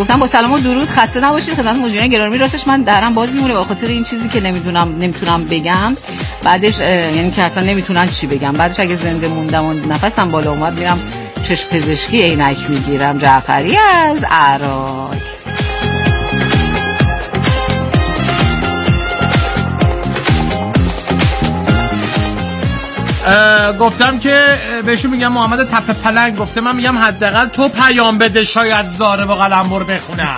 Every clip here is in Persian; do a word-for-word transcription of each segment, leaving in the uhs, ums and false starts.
گفتم با سلام و درود، خسته نباشید خدمت مجریان گرامی. راستش من درم باز میمونه به خاطر این چیزی که نمیدونم نمیتونم بگم بعدش، یعنی که اصلا نمیتونن چی بگم بعدش. اگه زنده موندم و نفسم بالا اومد میرم چشم پزشکی عینک میگیرم. جعفری از عراق. گفتم که بهشون میگم محمد تپه پلنگ گفته من میگم حداقل تو پیام بده شاید زاره با قلمبر بخونم.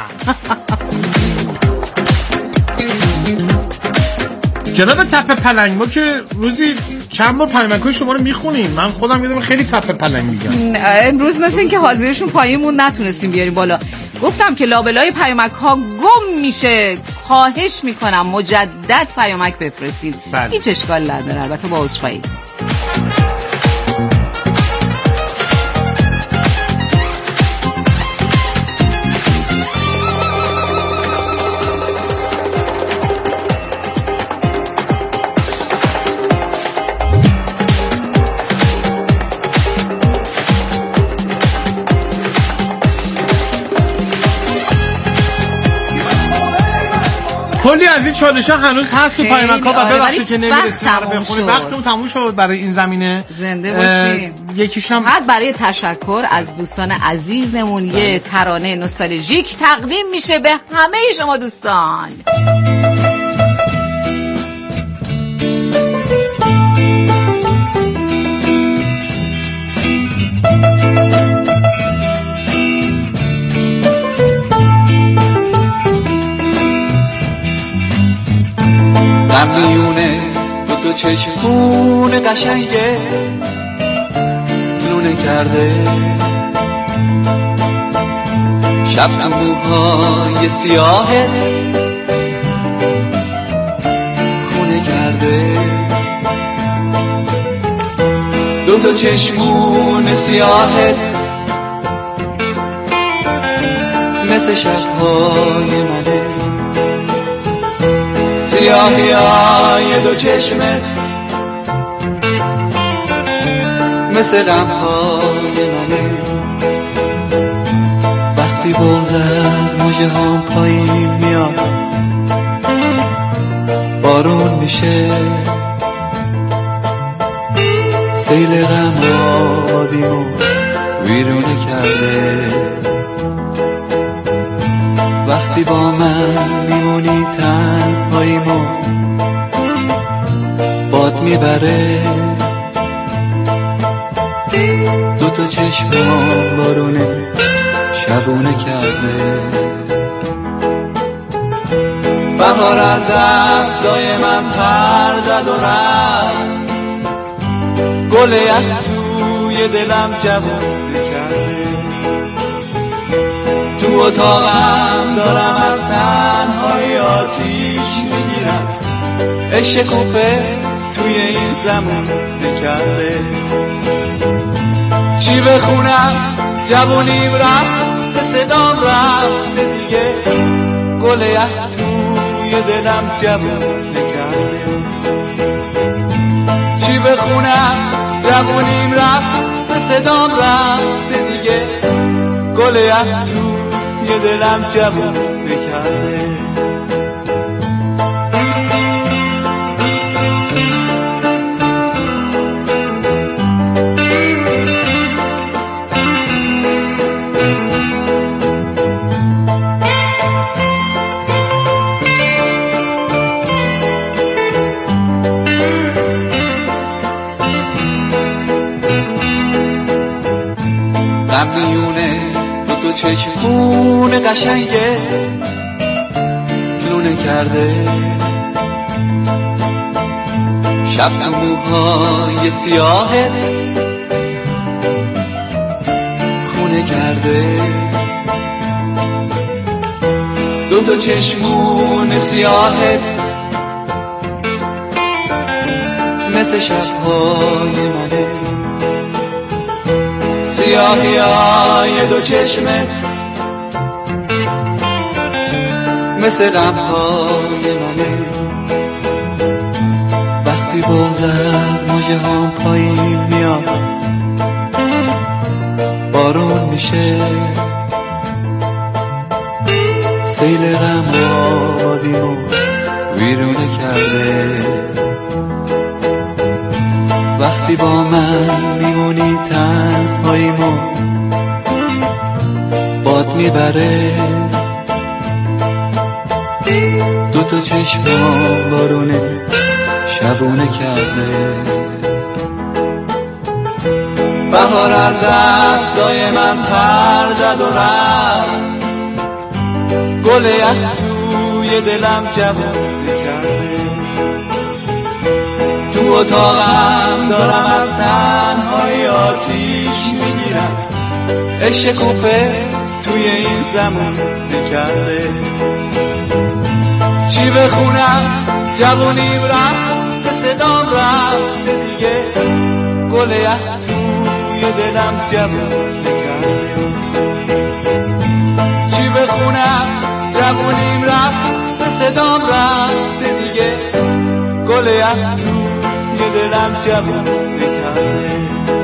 جناب تپه پلنگ ما که روزی چند بار پیامک‌های شما رو میخونیم، من خودم یادم خیلی تپه پلنگ میگم. امروز مثل این که حاضرشون پایینمون نتونستیم بیاریم بالا. گفتم که لابلای پیامک ها گم میشه، خواهش میکنم مجدد پیامک بفرستید. بله. هیچ اشکال نداره، البته با عذرخواهی. کلی از این چالش ها هنوز هست تو پیامک‌ها و ببخشید که نمی‌رسیم رو بخونیم. وقتمون تموم شد برای این زمینه. زنده باشی. یکیش هم فقط برای تشکر از دوستان عزیزمون یه ترانه نوستالژیک تقدیم میشه به همه شما دوستان. غمیونه دو تا چشمون قشنگه لونه کرده، شب تو موهای سیاهه خونه کرده، دو تا چشمون سیاهه مثل شبهای منه، سیاهی های دو چشمت مثل غمهای منه، وقتی بغض از مژه هام پایین میاد بارون میشه، سیل غم آبادیمو ویرونه کرده، وقتی با من میمونی تنهاییمو باد میبره، دو تا چشم بارونه شبونه کرده، بهار از دستای من پر زد و رفت، گل یخ توی دلم جوونه کرده، تو اتاقم دارم از تنهایی آتیش میگیرم، عشق کوفه توی این زمان نکرده، چی بخونم جوونیم رفت به صدام رفته دیگه، گل یخ توی دلم جوون نکرده، چی بخونم جوونیم رفت به صدام رفته دیگه، گل یخ توی دلم جوون نکرده. غمیونه دو تا چشمون قشنگه لونه کرده، شب تو موهای سیاهه خونه کرده، دو تا چشمون سیاهه مثل شبهای منه، سیاهی های دو چشمت مثل غمهای منه، وقتی بغض از مژه هام پایین میاد بارون میشه، سیل غم آبادیمو ویرونه کرده. وقتی با من میمونی تنهاییمو باد میبره. دو تا چشمام بارونه شبونه کرده. بهار از دستای من پر زد و رفت، گل یخ توی دلم جوونه کرده. تو اتاقم دارم از تنهایی آتیش میگیرم، عشق کوفه توی این زمان نکرده. چی بخونم جوونیم رفت، به صدام رفته دیگه، گل یخ توی دلم جوون نکرده. چی بخونم جوونیم رفت، به صدام رفته دیگه، گل یخ توی دلم جوون نکرده.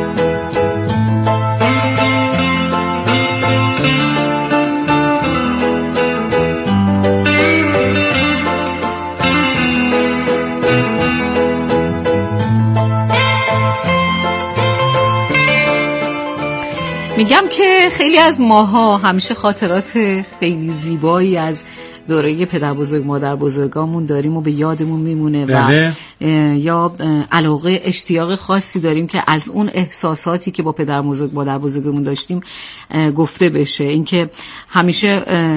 میگم که خیلی از ماها همیشه خاطرات خیلی زیبایی از دوره پدر بزرگ مادر بزرگامون داریم و به یادمون میمونه و یا علاقه اشتیاق خاصی داریم که از اون احساساتی که با پدر بزرگ مادر بزرگمون داشتیم گفته بشه. این که همیشه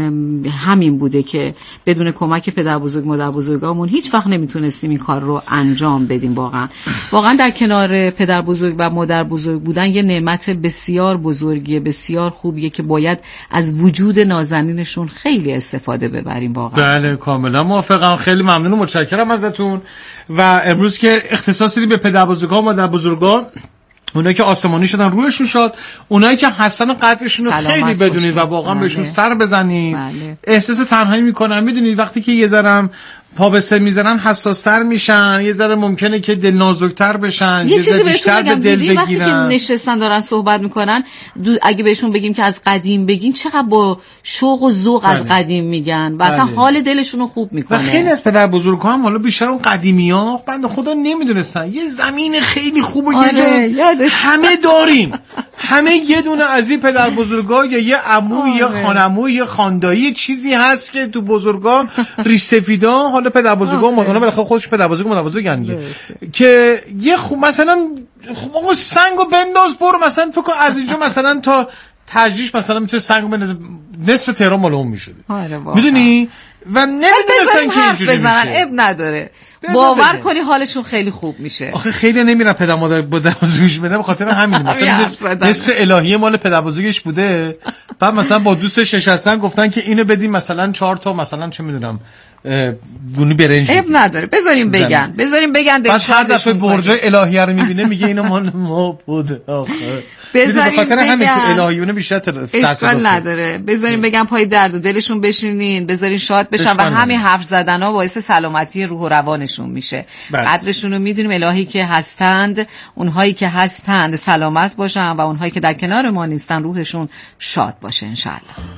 همین بوده که بدون کمک پدر بزرگ مادر بزرگامون هیچ وقت نمیتونستیم این کار رو انجام بدیم. واقعا واقعا در کنار پدر بزرگ و مادر بزرگ بودن یه نعمت بسیار بزرگیه، بسیار خوبیه که باید از وجود نازنینشون خیلی استفاده ببریم. واقعا بله کاملا موافقم. خیلی ممنون و متشکرم ازتون. و امروز که اختصاص دادیم به پدر بزرگا و مادر بزرگا، اونایی که آسمانی شدن روحشون شاد، اونایی که هستن قدرشون رو خیلی بدونید و واقعا بله. بهشون سر بزنید. بله. احساس تنهایی میکنن. میدونید وقتی که یه ذره پا به سن میزنن حساس‌تر میشن، یه ذره ممکنه که دل نازک‌تر بشن، یه, یه چیزی بیشتر به دل بگیرن. وقتی که نشستن دارن صحبت میکنن، اگه بهشون بگیم که از قدیم بگین، چقدر با شوق و ذوق بله. از قدیم میگن و اصلا بله. حال دلشون رو خوب میکنه. و خیلی از پدر بزرگ‌ها هم حالا بیشتر اون قدیمی‌ها بنده خدا نمیدونستن یه زمین خیلی خوب و آره، یه جا همه داریم. همه یه دونه از این پدر بزرگا یا یه عمو یا خانمو یا خاندایی چیزی هست که تو بزرگا ریسفیدا، حالا پدر بزرگا اونا بالاخره خودش پدر بزرگ مادر بزرگن که یه خوب مثلا خب سنگو بنداز برو مثلا فکر کن از اینجا مثلا تا ترجیش مثلا میتونه سنگو بنداز نصف تهران مال اون میشد. میدونی و نمیدونستن که اینجوری بزنن اب نداره. باور کنی حالشون خیلی خوب میشه. آخه خیلی نمیرن پدر مادر بزرگش بده، به خاطر همین مثلا نصف الهیه مال پدر بزرگش بوده. بعد مثلا با دوستش نشستن گفتن که اینو بدیم مثلا چهار تا مثلا چه میدونم گونی برنج. اب نداره بذاریم بگن بذاریم بگن بعد هر دفعه برج الهیه رو میبینه میگه اینو مال ما بود. آخه بذاریم بخاطر همین تو الهیونه بیشتر اشکال نداره. بذاریم بگن پای درد و دلشون بشینین، بذارین شاد بشن و همین حرف زدن‌ها باعث سلامتی روح و روانشون میشه. قدرشون رو میدونیم. الهی که هستند، اونهایی که هستند سلامت باشن و اونهایی که در کنار ما نیستن روحشون شاد باشه ان شاء الله.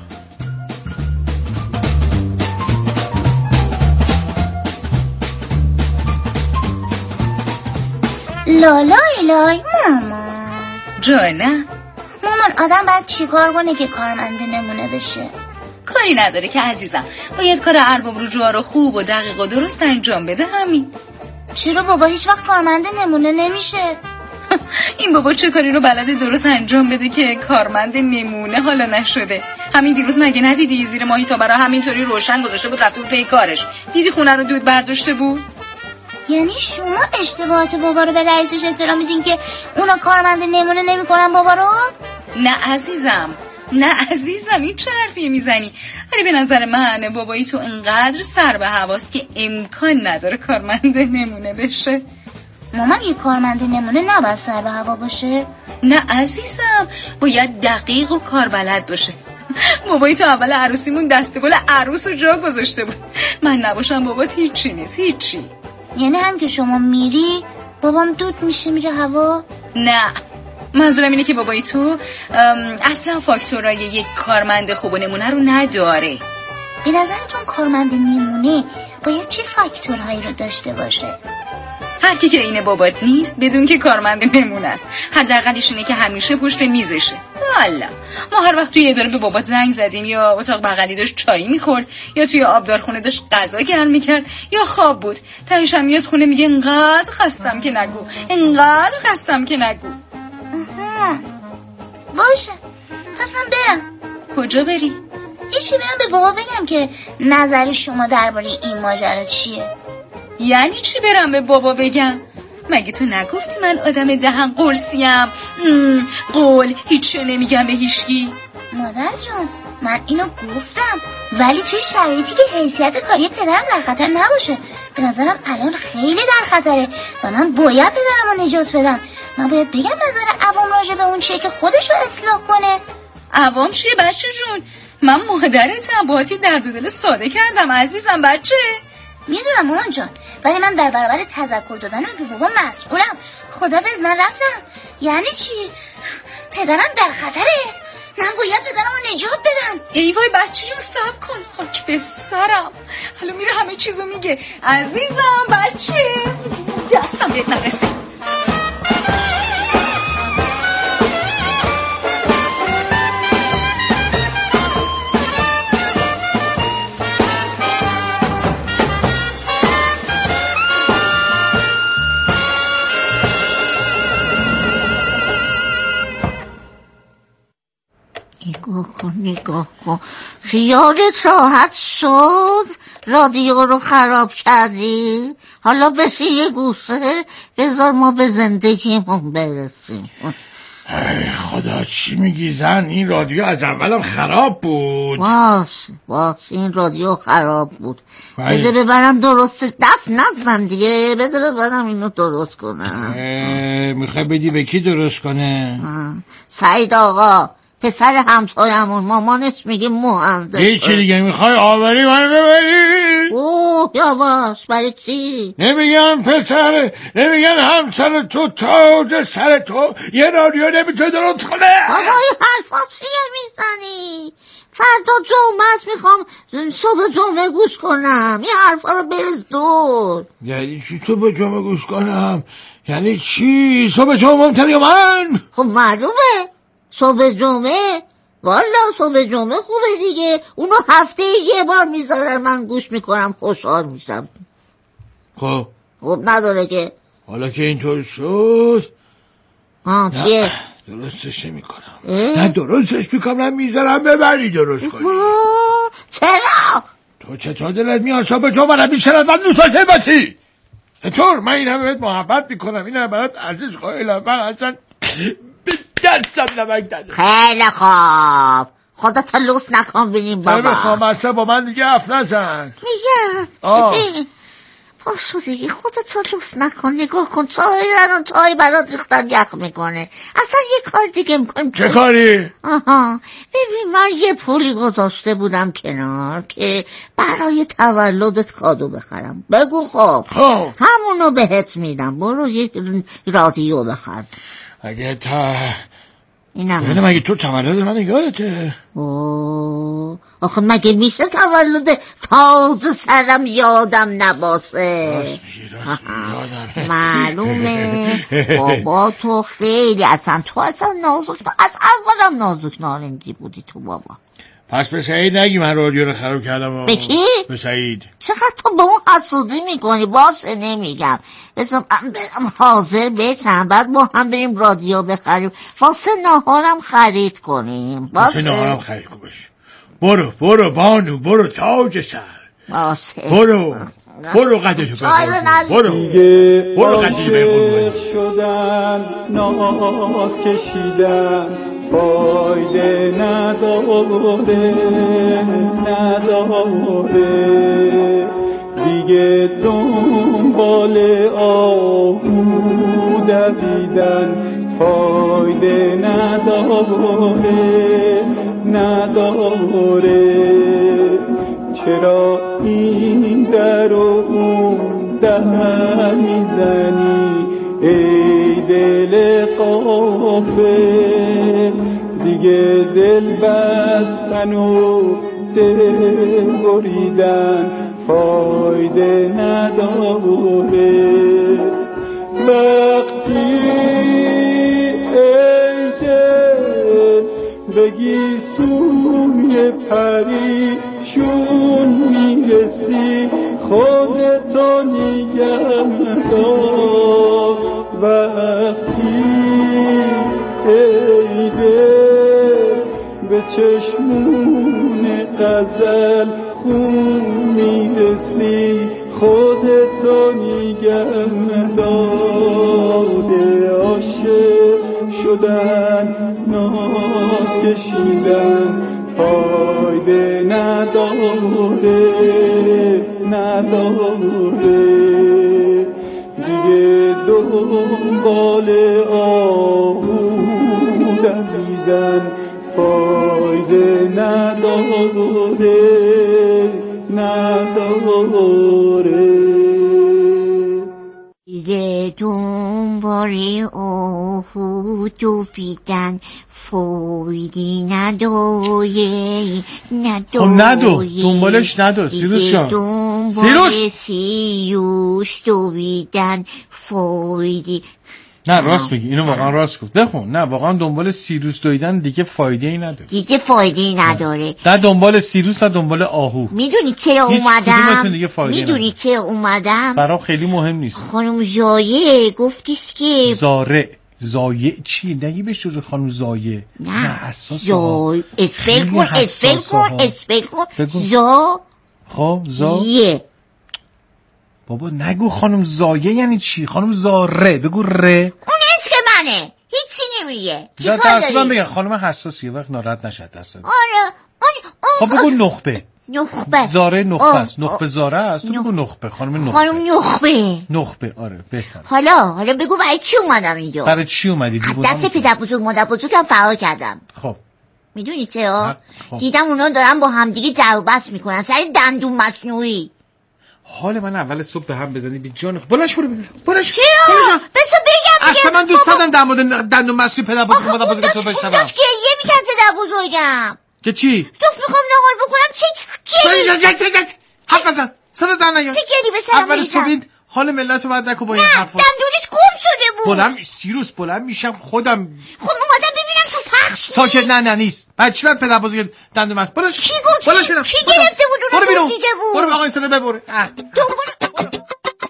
لالای لای مامان جانه مامان، آدم باید چیکار کنه که کارمند نمونه بشه؟ کاری نداره که عزیزم، باید کار ارباب رجوع رو خوب و دقیق و درست انجام بده. همین. چرا بابا هیچ وقت کارمند نمونه نمیشه؟ این بابا چه کاری رو بلده درست انجام بده که کارمند نمونه حالا نشده؟ همین دیروز مگه ندیدی زیر ماهی تا برا همینطوری روشن گذاشته بود رفته بود پی کارش؟ دیدی خونه رو دود برداشته بود؟ یعنی شما اشتباهات بابا رو به رئیسش اطلاع میدین که اونا کارمند نمونه نمیکنن بابا رو؟ نه عزیزم، نه عزیزم، این چه حرفی میزنی؟ ولی به نظر من بابایی تو انقدر سر به هواست که امکان نداره کارمند نمونه بشه. مامان یه کارمند نمونه نباید سر به هوا باشه؟ نه عزیزم، باید دقیق و کاربلد باشه. بابایی تو اول عروسیمون دستگل عروس رو جا گذاشته بود. من نباشم بابات هیچی نیست، هیچی. یعنی هم که شما میری بابام دود میشه میره هوا؟ نه، منظورم اینه که بابایی تو اصلا فاکتورای یک کارمند خوب و نمونه رو نداره. به نظرتون کارمند نمونه باید چه فاکتورهایی رو داشته باشه؟ هر کی که اینه بابات نیست بدون که کارمند نمونه است. حداقلش اینه که همیشه پشت میزشه. والا ما هر وقت توی اداره به بابات زنگ زدیم یا اتاق بغلی داشت چایی میخورد یا توی آبدارخونه داشت غذا گرم میکرد یا خواب بود، تهش هم میاد خونه میگه انقدر خستم که نگو، انقدر خستم که نگو. آها باشه، پس من برم. کجا بری؟ هیچی، برم به بابا بگم که نظر شما درباره این ماجرا چیه. یعنی چی برم به بابا بگم؟ مگه تو نگفتی من آدم دهن قرصیم؟ قول هیچی نمیگم به هیچکی. مادر جان من اینو گفتم، ولی توی شرایطی که حیثیت کاری پدرم در خطر نباشه. به نظرم الان خیلی در خطره و من باید پدرم رو نجات بدم. من باید بگم نظر عوام راجع به اون چیه که خودش رو اصلاح کنه. عوام چیه بچه جون؟ من مادرتم، باهاتی درد و دل ساده کردم عزیزم بچه. میدونم مامان جان، ولی من در برابر تذکر دادن به بابا مسئولم. خدافظ، من رفتم. یعنی چی؟ پدرم در خطره، من باید پدرم رو نجات بدم. ای وای بچه جون صبر کن، خاک به سرم. حالا میره همه چیزو میگه. عزیزم بچه دستم بهت نرسه. نگاه کن نگاه کن، خیالت راحت شد رادیو رو خراب کردی؟ حالا بشین یه گوشه بذار ما به زندگیمون برسیم. ای خدا چی میگی زن؟ این رادیو از اولم خراب بود. باش باش این رادیو خراب بود. بده ببرم درست، دست نزن دیگه، بده ببرم اینو درست کنم. میخوای بدی به کی درست کنه؟ سعید آقا پسر همسایمون، مامانش میگه مهندس. یه چی دیگه میخوای آوری منو ببری؟ اوه یواش، برای چی؟ نمیگم پسر، نمیگن همسر تو تاج سر تو یه رادیو نمیتونه درست کنه. بابا این حرفا چیه میزنی؟ فردا جمعه است، میخوام صبح جمعه گوش کنم. این حرفا رو برز دور. یعنی چی صبح جمعه گوش کنم؟ یعنی چی صبح جمعه ممتنی من؟ خب معلومه صبح جمعه، والا صبح جمعه خوبه دیگه. اونو هفته یه بار میذارن، من گوش میکنم خوشحال میشم. خب خب نداره که. حالا که اینطور شد ها چیه؟ درستش نمی کنم. نه درستش میکنم، میذارم ببری درست کنی. چرا؟ تو چطور دلت میاد صبح جمعه رو بیشتر من دوستاشه باتی؟ چطور؟ من این همه بهت محبت میکنم، این همه برات ارزش قائلم، من اصلا دستم نمک داده. خیلی خوب، خودت لوس نکن بینیم بابا. نمیخوام اصلا با من دیگه حرف نزن. میگه باشو دیگه، خودت لوس نکن. نگاه کن چای رنون چای برات ریختن یخ میکنه. اصلا یه کار دیگه میکنم. چه کاری؟ آها ببین، من یه پولی گذاشته بودم کنار که برای تولدت کادو بخرم. بگو خب خب همونو بهت میدم، برو یه رادیو بخر. اگه تا اینم ببینم اگه تو تولد من یادته. اوه آخه مگه میشه تولد تازه سرم یادم نباسه؟ راست میگی راست میگی یادم. معلومه بابا تو خیلی اصلا تو اصلا نازک، از اولم نازک نارنجی بودی تو بابا. پس به سعید نگی من رادیو رو خراب کردم. به کی؟ به سعید. چقدر تو به اون حسودی میکنی؟ باشه نمیگم، بسم برم حاضر بشم بعد با هم بریم رادیو بخریم، واسه ناهارم خرید کنیم. باشه واسه ناهارم خرید کنیم. برو برو بانو، برو تاج سر. باشه برو برو قدشو بخور. برو برو قدشو بخور. شدن ناز کشیدن فایده نداره نداره دیگه، دنبال آهو دویدن فایده نداره نداره. چرا این در و اون در میزنی ای دل غافل؟ دیگه دل بستن و دل بریدن فایده نداره. وقتی ای دل بگی سوی پریشون میرسی خودتو نگه دار. وقتی ای دل به چشمون غزل خون میرسی خودتو نگه دار. عاشق شدن ناز کشیدن فایده نداره نداره. دیگه دنبال آهو دویدن فایده نداره نداره. دیگه دنبال آهو دویدن فایده نداره نداره. خب ندو دنبالش ندو سیروس جان. دنبال سیروس دویدن فایده. نه راست میگی، اینو واقعا راست گفت. بخون. نه واقعا دنبال سیروس دویدن دیگه فایده ای نداره. دیگه فایده ای نداره. نه دنبال سیروس نه دنبال آهو. میدونی چرا اومدم؟ میدونی چرا اومدم؟ برام خیلی مهم نیست. خانم زایه گفتیست که زاره زایه چی؟ نگی به شروع خانم زایه. نه اساس زای اسپل کن اسپل کن اسپل کن زا. خب زا یه. بابا نگو خانم زایه یعنی چی؟ خانم زاره بگو ره. اون اسم منه هیچی نمیگه. چی کار داری؟ من بگم خانم حساسیه وقت ناراحت نشد دست. آره اون خب بگو نخبه. نخبه زاره نخبه است. نخبه زاره است. تو بگو نخبه. خانم نخبه. خانم نخبه. نخبه آره بهتره. حالا حالا بگو برای چی اومدم اینجا؟ برای چی اومدی؟ دست پدر بزرگ مادر بزرگم فرار کردم. خب میدونی چرا؟ دیدم اونا دارن با همدیگه در و بست میکنن سر دندون مصنوعی. حال من اول صبح به هم بزنی بی جان. بلنش برو بلنش. چرا؟ بسو بگم اصلا من دوست دارم در مورد دندون مصنوعی پدر بزرگ مادر بزرگ تو بشنوم. داشت گریه میکرد پدر بزرگم. که چی؟ گفت میخوام نهار بخورم. چه گریه؟ حرف بزن. صدا در نیار. چه گریه به سرم اول صبح حال ملت رو بعد نکن با این حرفا. نه دندونش گم شده بود. بلند سیروس بلند میشم خودم. خب اومدم ببینم تو پخش. ساکت نه نه نیست. بعد چی بعد پدر بزرگ دندون مصنوعی؟ برو. کی گفت؟ کی گرفته بود اونو دزدیده بود؟ برو آقا صدا ببر. دنبال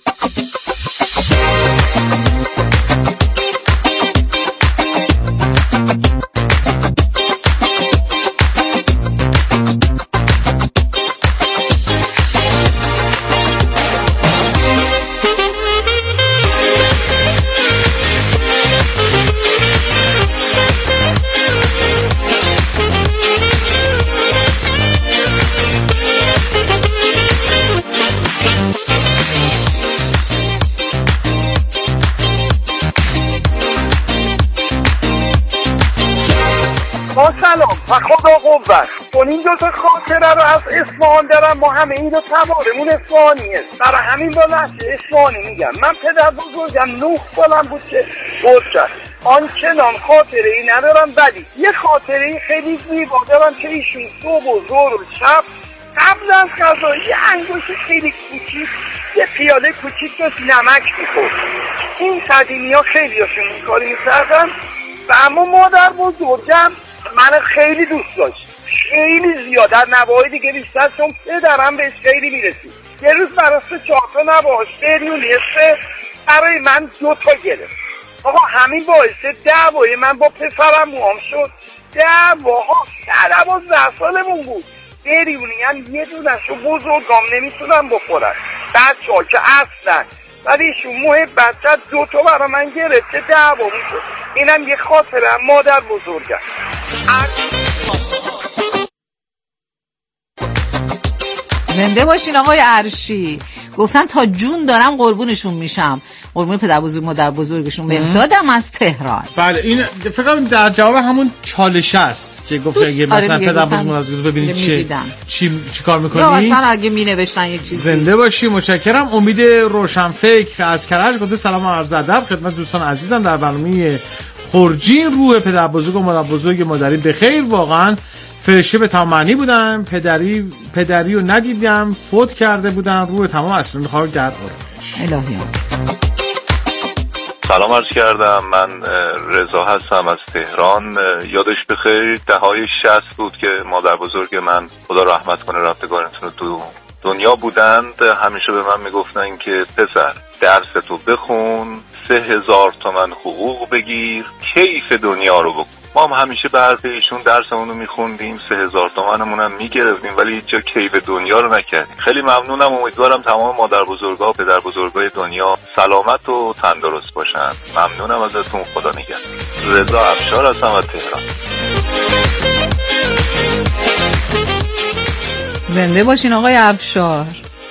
سلام و خدا قوت. چون این دوتا خاطره رو از اصفهان دارم. ما همه این دو تبارمون اصفهانیه. برای همین با لحظه اصفهانی میگم. من پدر بزرگم نه سالم بود که بود کرد. آنچنان خاطره ای ندارم، ولی یه خاطره ای خیلی زیبا دارم که ایشون صبح و ظهر و شب قبل از غذا یه انگشت خیلی کوچیک یه پیاله کوچیک داشت نمک میخورد. این قدیمی ها خیلی هاشون این کاری میکردن و اما مادر بزرگم من خیلی دوست داشت، خیلی زیاد، در نواهای دیگه بیشتر، چون پدرم بهش خیلی میرسید. یه روز برای سه چهار تا نواهاش بریون حسه برای من دو تا گرفت. آقا همین باعث دعوای من با پسرم موام شد. دعواها در دوازده سالمون بود. بریونی هم یه دونشو بزرگام نمیتونم بخورن، بچه ها که اصلا، ولی ایشون محبت کرد دو تا برای من گرفت که دعوا میشد. اینم یه خاطره مادر بزرگم. زنده باشین آقای عرشی. گفتن تا جون دارم قربونشون میشم، قربون پدر بزرگ مادر بزرگشون بهم دادم از تهران. بله این فکر کنم در جواب همون چالش است که گفت اگه مثلا آره پدر بزرگ مادر بزرگ ببینید چی چی چیکار می‌کنی، یا مثلا اگه مینوشتن یه چیزی. زنده باشی. متشکرم. امید روشنفکر از کرج گفته سلام و عرض ادب خدمت دوستان عزیزم در برنامه خورجین روح پدر بزرگ و مادر بزرگ مادری بخیر. واقعا فرشته به تمام معنی بودن. پدری پدری رو ندیدم، فوت کرده بودن. روح تمام اسرار خاک در آرامش. الهی. سلام عرض کردم، من رضا هستم از تهران. یادش بخیر دههای شصت بود که مادر بزرگ من خدا رحمت کنه رفتگارتون تو دنیا بودند. همیشه به من میگفتن که پسر درس تو بخون، سه هزار تومن حقوق بگیر، کیف دنیا رو بکن. ما هم همیشه به حرف ایشون درسمون رو میخوندیم، سه هزار تومنمون هم میگرفتیم، ولی هیچ جا کیف دنیا رو نکردیم. خیلی ممنونم. امیدوارم تمام مادر بزرگا و پدر بزرگای دنیا سلامت و تندرست باشن. ممنونم ازتون. خدا نگهدار. رضا افشار هستم از تهران. زنده باشین آقای افشار.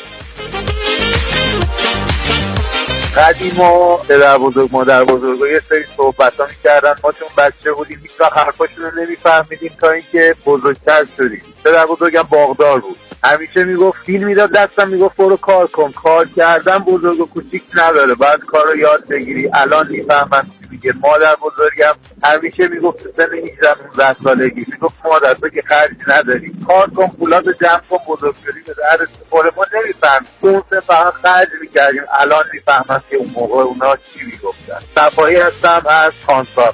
قدیما پدر بزرگ مادر بزرگ یه سری صحبت ها میکردن، ما چون بچه بودیم هیچ وقت حرفاشون رو نمیفهمیدیم تا اینکه بزرگتر شدیم. پدر بزرگم باغدار بود، همیشه میگفت فیلم میداد دستم، میگفت برو کار کن. کار کردن بزرگ و کوچیک نداره، بعد کار رو یاد بگیری. الان میفهمم چی میگه. مادر بزرگم همیشه میگفت سن هجده نوزده سالگی میگفت مادر تو که خرجی نداری، کار کن پولاتو جمع کن، بزرگ شدی به درد بخوره. ما نمیفهمیم، اون سن فقط خرج میکردیم. الان میفهمم که اون موقع اونا چی میگفتن. صفایی هستم از کانساس.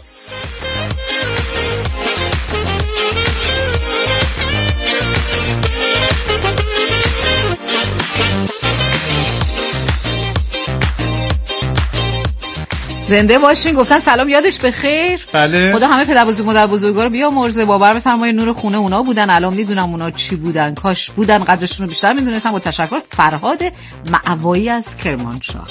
زنده باشین. گفتن سلام یادش بخیر. بله. خدا همه پدر بزرگ مادر بزرگا رو بیامرزه. باور بفرمایید نور خونه اونا بودن. الان میدونم اونا چی بودن. کاش بودن قدرشون رو بیشتر میدونستم. با تشکر. فرهاد معوایی از کرمانشاه.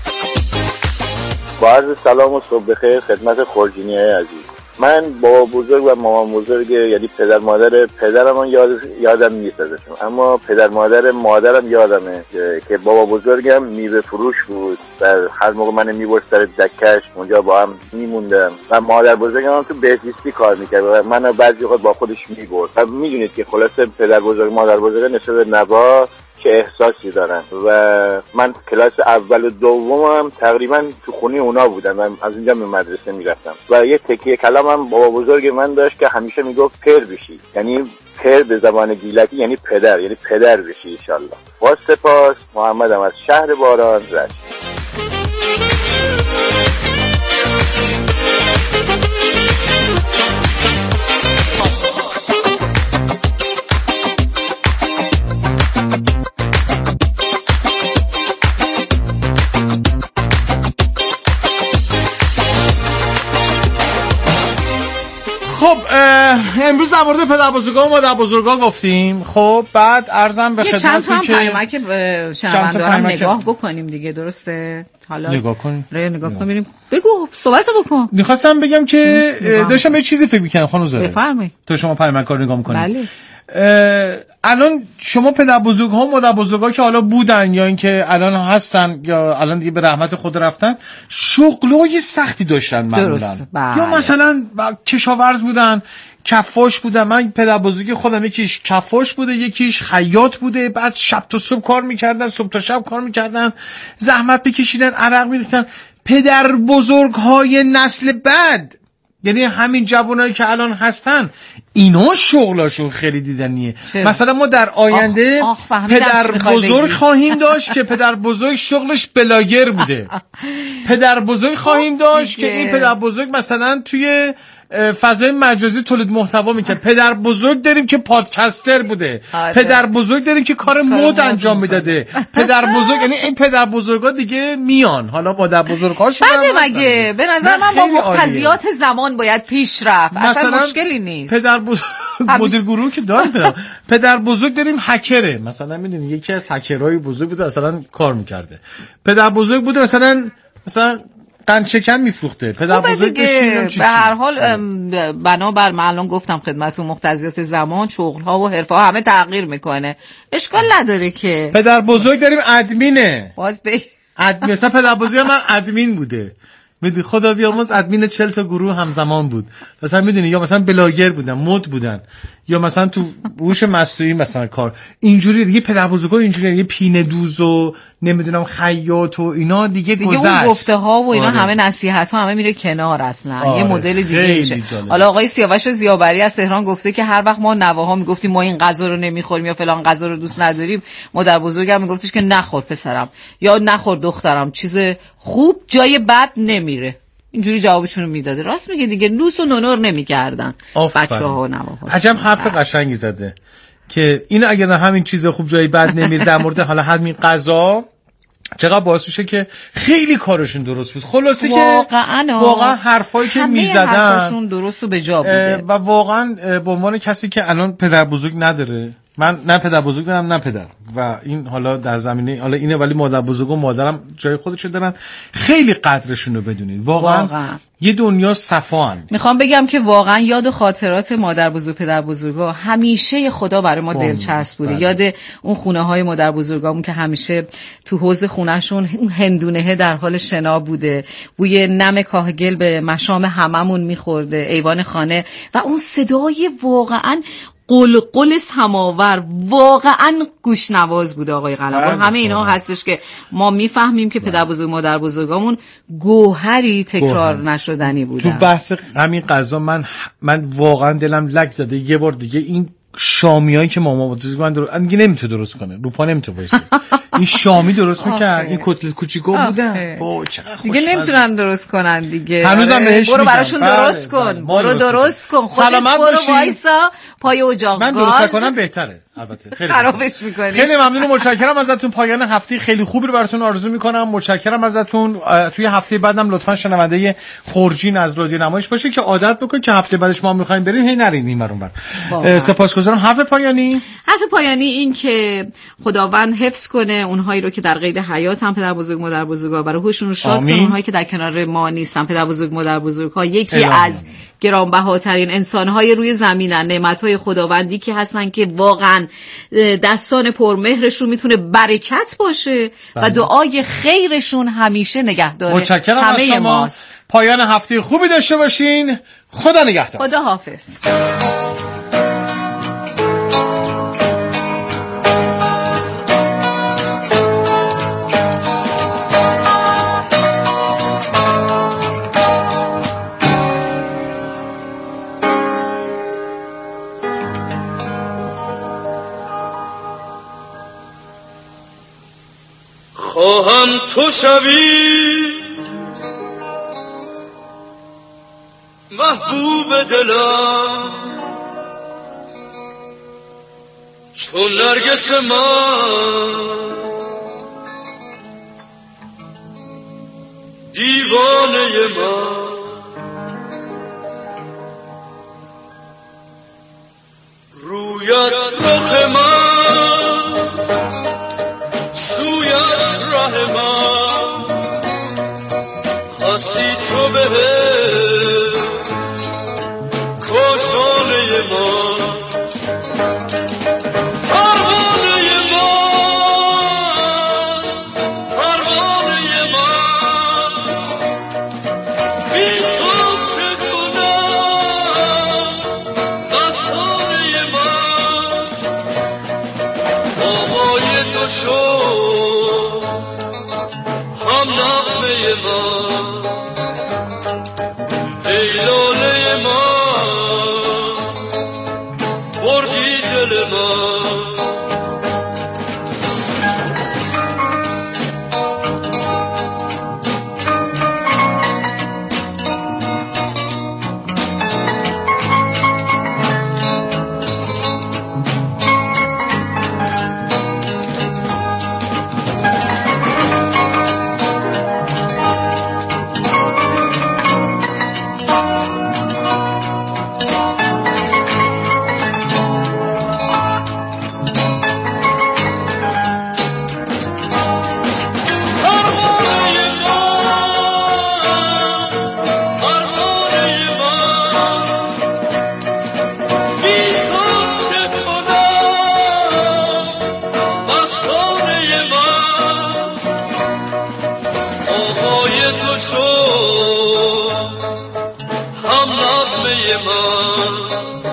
با عرض سلام و صبح بخیر خدمت خورجینی های عزیز. من بابا بزرگ و مامان بزرگ، یعنی پدر مادر پدرم یاد یادم نیست ازشون، اما پدر مادر مادرم یادمه که بابا بزرگم میوه فروش بود. در هر موقع من میبرد سر دکش اونجا با هم میموندم و مادر بزرگم هم تو بهزیستی کار میکرد و منو بعضی وقت با خودش میبرد. و میدونید که خلاصه پدر بزرگ مادر بزرگ نسبت به نوا که احساسی دارن و من کلاس اول و دومم تقریبا تو خونه اونا بودم و از اینجا به مدرسه میرفتم. و یه تکیه کلام هم بابا بزرگ من داشت که همیشه میگفت پر بشی، یعنی پر به زبان گیلکی یعنی پدر، یعنی پدر بشی انشالله. با سپاس. محمدم از شهر باران رشت. خب امروز در مورد پدر بزرگا و مادر بزرگا گفتیم. خب بعد عرضم به خدمتتون که پیامک که شنوندگان نگاه بکنیم دیگه. درسته؟ حالا نگاه کنیم. ره نگاه کنیم. بگو صحبتو بکن. می‌خواستم بگم که داشتم یه چیزی فکر می‌کردم خانم زهره. بفرمایید. تو شما پیامک رو نگاه می‌کنید. بله. الان شما پدر بزرگ‌ها و مادر بزرگ‌ها که حالا بودن یا اینکه الان هستن یا الان دیگه به رحمت خود رفتن، شغلای سختی داشتن معمولا. بله. یا مثلا کشاورز بودن، کفاش بودن. من پدر بزرگی خودم یکیش کفاش بوده، یکیش خیاط بوده. بعد شب تا صبح کار میکردن، صبح تا شب کار میکردن، زحمت بکشیدن، عرق میریختن. پدر بزرگ‌های نسل بعد، یعنی همین جوانایی که الان هستن، اینا شغلاشون خیلی دیدنیه. چه؟ مثلا ما در آینده آخ، آخ پدر بزرگ خواهیم داشت که پدر بزرگ شغلش بلاگر بوده. پدر بزرگ خواهیم داشت که این پدر بزرگ مثلا توی فضای مجازی تولید محتوا میکرد. پدر بزرگ داریم که پادکستر بوده. آره. پدر بزرگ داریم که کار مد انجام میداده. پدر بزرگ، یعنی این پدر بزرگا دیگه میان. حالا مادر بزرگاشون بعد مگه به نظر من با مقتضیات زمان باید پیش رفت. اصلا مشکلی نیست. پدر بزرگ مدیر گروه که داریم. پدر پدر بزرگ داریم هکره. مثلا میدونی یکی از هکرهای بزرگ بوده، مثلا کار میکرده. پدر بزرگ بوده مثلا مثلا قند شکن میفروخته. پدر بزرگ به هر حال بنابر من الان گفتم خدمتتون مقتضیات زمان، شغل‌ها و حرفه‌ها همه تغییر میکنه. اشکال نداره که پدر بزرگ داریم ادمینه. باز به ادمین مثلا پدر بزرگ من ادمین بوده. میدونی خدا بیامرز ادمین چهل تا گروه همزمان بود. مثلا میدونی یا مثلا بلاگر بودن، مد بودن، یا مثلا تو هوش مصنوعی مثلا کار اینجوری دیگه، پدر بزرگا اینجوری، یه پینه دوز و نمیدونم خیاط و اینا دیگه, دیگه گذشت. دیگه اون گفته ها و اینا آره. همه نصیحت ها همه میره کنار اصلا. آره. یه مدل دیگه میشه. حالا آقای سیاوش زیابری از تهران گفته که هر وقت ما نواها میگفتیم ما این غذا رو نمیخوریم یا فلان غذا رو دوست نداریم، مادر بزرگم میگفتش که نخور پسرم یا نخور دخترم، چیز خوب جای بد نمیره. اینجوری جوابشون رو میداده. راست میگه دیگه، لوس و نونور نمیکردن بچه‌ها و نواها. عجب حرف قشنگی زده که این اگر همین چیز خوب جای بد نمیره در مورد حالا همین غذا چقدر باعث میشه که خیلی کارشون درست بود. خلاصه که واقعا حرفایی که میزدن همه حرفاشون درست و به جا بوده و واقعا به عنوان کسی که الان پدر بزرگ نداره، من نه پدر بزرگ دارم نه پدر و این حالا در زمینه حالا اینه، ولی مادر بزرگ و مادرم جای خودشو دارن، خیلی قدرشون رو بدونید. واقعا, واقعا. یه دنیا صفان. میخوام بگم که واقعا یاد و خاطرات مادر بزرگ پدر بزرگا همیشه خدا برای ما دلچسب بوده. یاد اون خونه های مادر بزرگامون که همیشه تو حوض خونهشون اون هندونه در حال شنا بوده، بوی نم کاهگل به مشام هممون میخورده، ایوان خانه و اون صدای واقعا قلقل سماور واقعا گوشنواز بوده آقای قلمرو. همه اینا هستش که ما میفهمیم که پدر بزرگ مادر بزرگامون گوهری تکرار گوهر. نشدنی بودن. تو بحث همین قضا من من واقعا دلم لک زده یه بار دیگه. این شامیایی که مامان بزرگ من درست دیگه نمیتونه درست کنه، رو پا نمیتونه وایسه. این شامی درست میکرد، این کتلت کوچیکو بودن. با چقدر دیگه نمیتونن درست کنن دیگه. هنوزم بهش برو براشون درست کن، برو درست کن، خودت برو وایسا پای اجاق گاز. من درست کنم بهتره البته. خیلی خرابش میکنی. خیلی ممنون و متشکرم ازتون. پایان هفته خیلی خوبی رو براتون آرزو میکنم. متشکرم ازتون. توی هفته بعدم لطفا شنونده خورجین از رادیو نمایش باشین که عادت بکن که هفته بعدش ما میخوایم بریم هی نرین این برون بر. سپاسگزارم. حرف پایانی حرف پایانی این که خداوند حفظ کنه اونهایی رو که در قید حیات هم پدر بزرگ مادر بزرگا، برای هوشون رو شاد کنه. اونهایی که در کنار ما نیستن، پدر بزرگ مادر بزرگا یکی الان. از گرانبهاترین انسان‌های روی زمینن، نعمت‌های خداوندی که هستن که واقعا دستان پرمهرشون میتونه برکت باشه بله. و دعای خیرشون همیشه نگهدار همه ماست. پایان هفته خوبی داشته باشین. خدا نگهدار. خدا حافظ. خواهم تو شوی محبوب دلم، چون نرگس من دیوانه من، رویت رخ من سویت راه من، هستی تو به کاشانه من، پروانه من، پروانه من، بی تو چگونم دستانه من، آوای تو شد هم نغمه من، ای لاله من بردی دل من. هم نغمه من